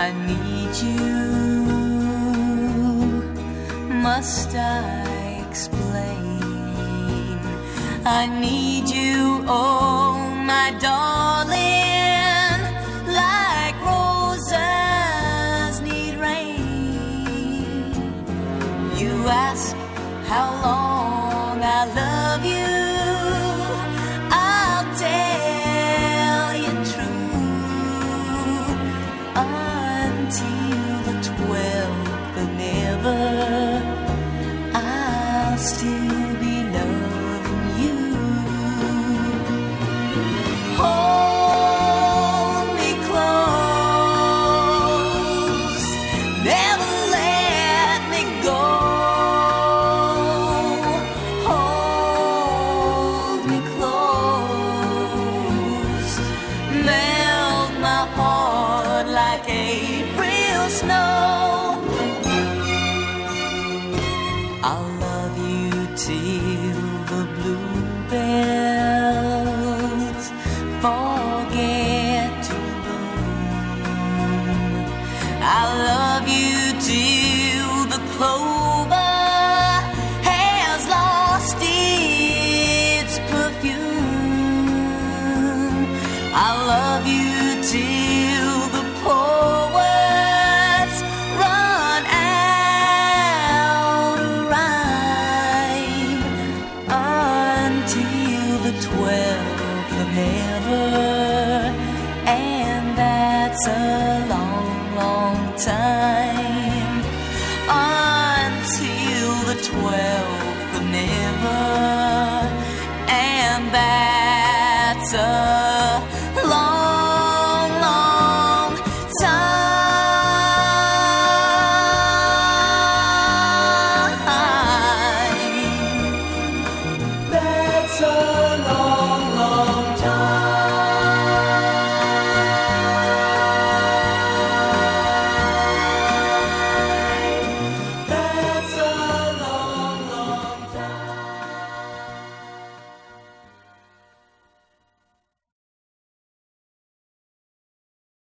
I need you. Must I explain? I need you, oh my darling, like roses need rain. You ask how long I love you, I'll tell you true, until the 12th of never, I'll still be loving you. Hold me close, never let me go. Hold me close, melt my heart like April snow. I'll love you till the bluebells forget to bloom. I'll love you till the clover has lost its perfume. I'll love you till the poets run out of rhyme, until the 12th of never, and that's a long, long time, until the 12th of never, and that's a long, long time. That's a